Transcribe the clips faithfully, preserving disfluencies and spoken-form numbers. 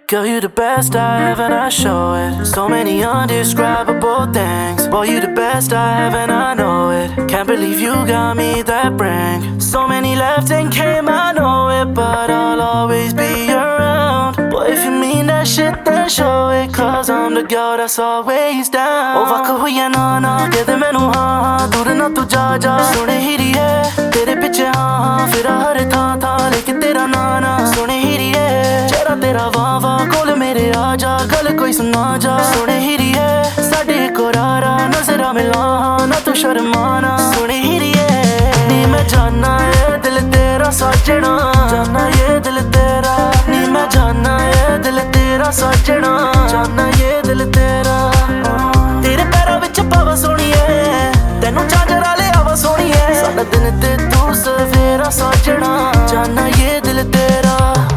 Girl, you the best I have and I show it. So many undescribable things. Boy, you the best I have and I know it. Can't believe you got me that ring. So many left and came, I know it, but I'll always be around. Boy, if you mean that shit, then show it, cause I'm the girl that's always down. Oh, वक हुई ना ना कहते मैनू हाँ हाँ, दूर ना तू जा जा, सुने ही रही है तेरे पिछे हाँ हाँ, फिर हर था था लेकिन तेरा ना ना सुने ही रही है, चेहरा तेरा वाह वाह कोल मेरे आ जा, गल कोई सुना जा, सुने ही रही है साडे को रारा नजरा मिला हाँ, ना तू शर्माना, सुने ही रही है नी मैं जाना है दिल तेरा साजना, जाना ये दिल तेरा नी मैं जाना है दिल तेरा साजना, जाना ये दिल तेरा तेरे पैरों विच पावा सोहणीए तैनू झांझरा ले आवा सोहणीए, साडा दिन ते तू सवेरा साजना, जाना ये दिल तेरा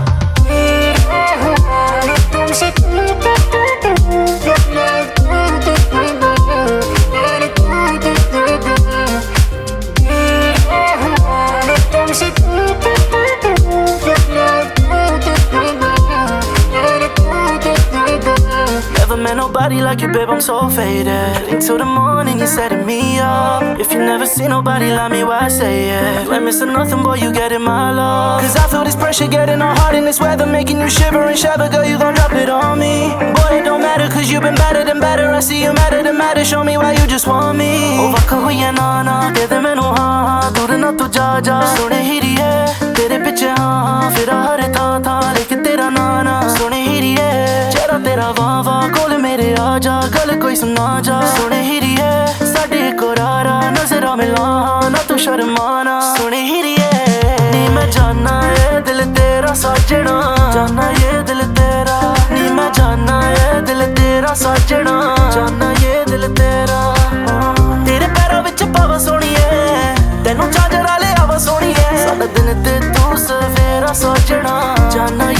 Met nobody like you, babe, I'm so faded. Until the morning, you're setting me up. If you never see nobody like me, why say it? Like missing nothing, boy, you getting my love. Cause I feel this pressure getting all hard in this weather, making you shiver and shiver, girl, you gon' drop it on me. Boy, it don't matter, cause you've been better than better. I see you matter than matter, show me why you just want me. Oh, वक हुई है ना ना कहते मैनू हाँ हाँ, दूर ना तू जा जा, सुने ही रही है तेरे पिछे हाँ हाँ, फिर हर था था लेकिन तेरा ना ना सुने ही रही है, चेहरा तेरा वाह वाह कोल मेरे आ जा, गल कोई सुना जा, सुने ही रही है साडे को रारा नजरा मिला हाँ, ना तू शर्माना, सुने ही रही है नी मैं जाना है दिल तेरा साजना, जाना ये दिल तेरा नी मैं जाना है दिल तेरा साजना, जाना ये दिल तेरा तेरे पैरों विच पावा सोहणीए तैनू झांझरा ले आवा सोहणीए, साडा दिन ते तू सवेरा साजना, जाना